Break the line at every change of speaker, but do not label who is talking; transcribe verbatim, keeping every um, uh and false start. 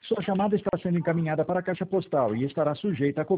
Sua chamada está sendo encaminhada para a caixa postal e estará sujeita a cobrança.